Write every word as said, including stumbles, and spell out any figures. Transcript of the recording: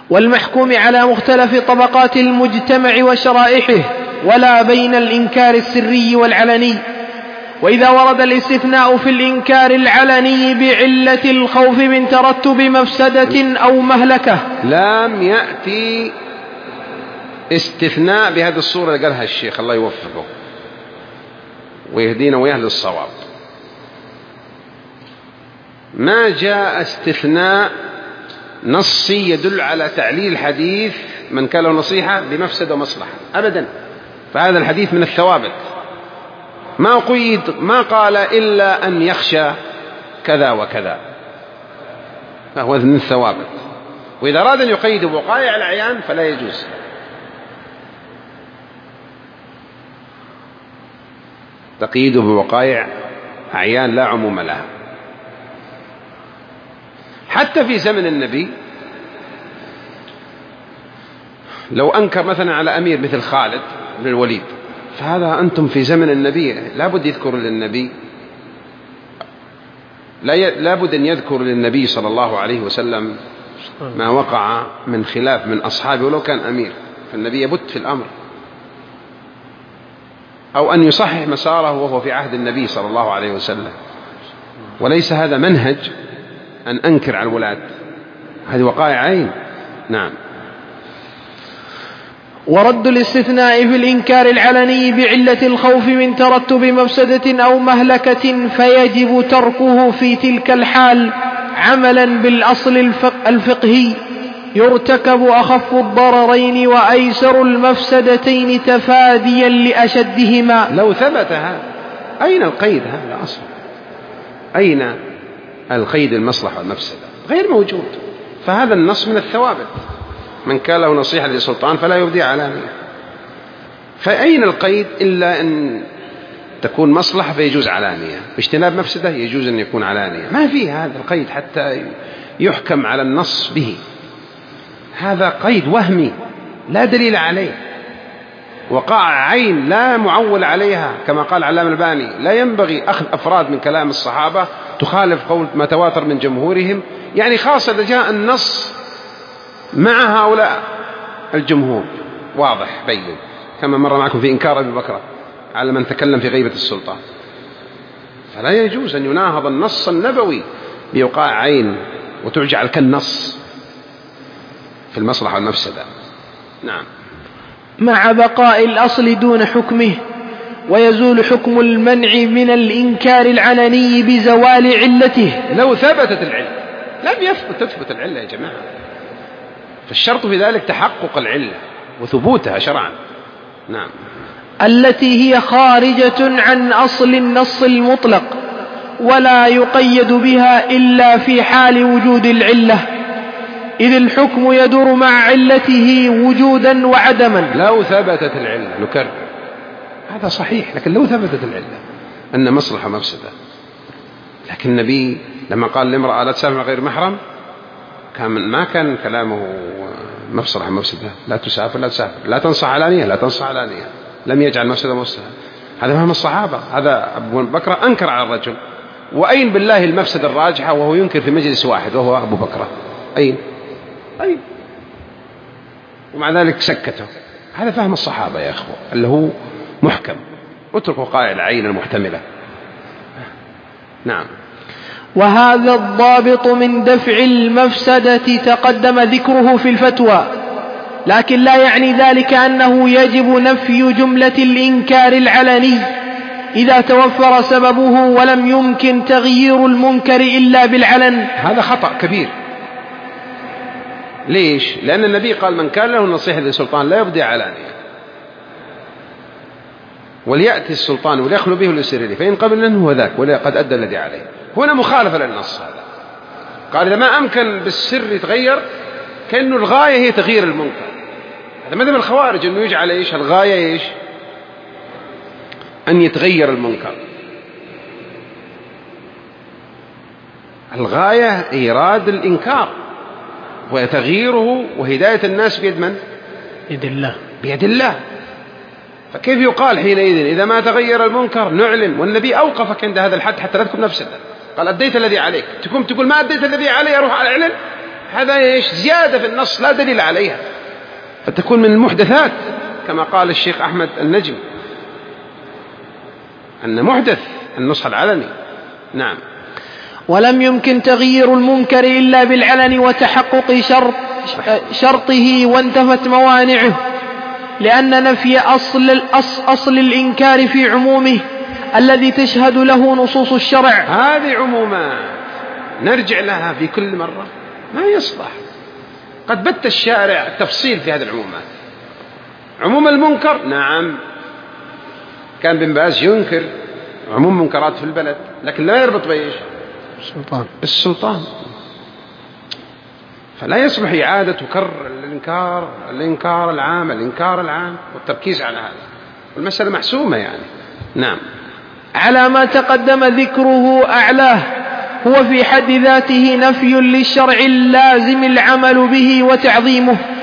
والمحكوم على مختلف طبقات المجتمع وشرائحه، ولا بين الإنكار السري والعلني. وإذا ورد الاستثناء في الإنكار العلني بعلة الخوف من ترتب مفسدة أو مهلكة، لم يأتي استثناء بهذه الصورة اللي قالها الشيخ الله يوفقه ويهدينا ويهدي الصواب. ما جاء استثناء نصي يدل على تعليل الحديث من كان له نصيحة بمفسدة ومصلحة أبدا. فهذا الحديث من الثوابت، ما قيد، ما قال إلا أن يخشى كذا وكذا، فهو من الثوابت. وإذا أراد أن يقيد بوقائع الأعيان فلا يجوز. تقييد بوقائع أعيان لا عموم لها. حتى في زمن النبي لو أنكر مثلا على أمير مثل خالد بن الوليد، فهذا أنتم في زمن النبي لابد يذكر للنبي، لابد أن يذكر للنبي صلى الله عليه وسلم ما وقع من خلاف من أصحابه ولو كان أمير، فالنبي يبت في الأمر، أو أن يصحح مساره وهو في عهد النبي صلى الله عليه وسلم. وليس هذا منهج أن أنكر على الولاة، هذه وقائع عين. نعم. ورد الاستثناء في الإنكار العلني بعلة الخوف من ترتب مفسدة أو مهلكة فيجب تركه في تلك الحال عملا بالأصل الفقهي: يرتكب أخف الضررين وأيسر المفسدتين تفاديا لأشدهما. لو ثبت هذا، أين القيد؟ هذا أصل، أين القيد المصلحة والمفسدة؟ غير موجود. فهذا النص من الثوابت: من كان له نصيحة للسلطان فلا يبدي علانية. فأين القيد إلا أن تكون مصلحة فيجوز علانية، باجتناب مفسدة يجوز أن يكون علانية. ما في هذا القيد حتى يحكم على النص به. هذا قيد وهمي لا دليل عليه، وقع عين لا معول عليها، كما قال علام الباني: لا ينبغي أخذ أفراد من كلام الصحابة تخالف قول ما تواتر من جمهورهم، يعني خاصة إذا جاء النص مع هؤلاء الجمهور واضح بين، كما مر معكم في إنكار أبي بكر على من تكلم في غيبة السلطان. فلا يجوز أن يناهض النص النبوي بوقاع عين وترجع كالنص في المصلحة والمفسدة. نعم. مع بقاء الأصل دون حكمه، ويزول حكم المنع من الإنكار العلني بزوال علته. لو ثبتت العلة، لم يثبت تثبت العلة يا جماعة، فالشرط في ذلك تحقق العلة وثبوتها شرعا. نعم. التي هي خارجة عن أصل النص المطلق، ولا يقيد بها إلا في حال وجود العلة، إذ الحكم يدور مع علته وجودا وعدما. لو ثبتت العلة، نكرر هذا صحيح، لكن لو ثبتت العلة أن مصلحة مفسدة، لكن النبي لما قال لامرأة لا تسافر غير محرم كان ما كان كلامه مصلحة مفسدة، لا تسافر لا تسافر، لا تنصح علانية لا تنصح علانية، لم يجعل مفسدة مفسدة. هذا فهم الصحابة. هذا أبو بكر أنكر على الرجل، وأين بالله المفسدة الراجحة وهو ينكر في مجلس واحد وهو أبو بكر؟ أين أين ومع ذلك سكته. هذا فهم الصحابة يا أخوة اللي هو محكم. اتركوا وقائع العين المحتملة. نعم. وهذا الضابط من دفع المفسدة تقدم ذكره في الفتوى، لكن لا يعني ذلك أنه يجب نفي جملة الإنكار العلني إذا توفر سببه ولم يمكن تغيير المنكر إلا بالعلن. هذا خطأ كبير. ليش؟ لأن النبي قال: من كان له نصيحة للسلطان لا يبدي علانية، وليأتي السلطان وليخلو به وليسر إليه، فإن قبل أنه هو ذاك ولا قد أدى الذي عليه. هنا مخالفة للنص. هذا قال إذا ما أمكن بالسر يتغير، كأنه الغاية هي تغيير المنكر. هذا مذهب الخوارج، أنه يجعل إيش الغاية؟ إيش؟ أن يتغير المنكر. الغاية إيراد الإنكار وتغييره وهداية الناس بيد من؟ بيد الله. بيد الله. فكيف يقال حينئذ إذا ما تغير المنكر نعلن؟ والنبي أوقفك عند هذا الحد حتى لا تكون نفسك. قال أديت الذي عليك، تقوم تقول ما أديت الذي علي أروح أعلن؟ هذا إيش؟ زيادة في النص لا دليل عليها، فتكون من المحدثات كما قال الشيخ أحمد النجم أن محدث النصح العلني. نعم. ولم يمكن تغيير المنكر إلا بالعلن وتحقق شرط شرطه وانتفت موانعه، لأن نفي أصل, أصل الإنكار في عمومه الذي تشهد له نصوص الشرع. هذه عموما نرجع لها في كل مرة ما يصلح، قد بت الشارع التفصيل في هذه العمومات. عموم المنكر نعم كان بن باز ينكر عموم منكرات في البلد، لكن لا يربط بإيش؟ السلطان السلطان. فلا يصلح إعادة وكرر الإنكار الإنكار العام الإنكار العام والتركيز على هذا، والمسألة محسومة يعني. نعم. على ما تقدم ذكره أعلاه هو في حد ذاته نفي للشرع اللازم العمل به وتعظيمه،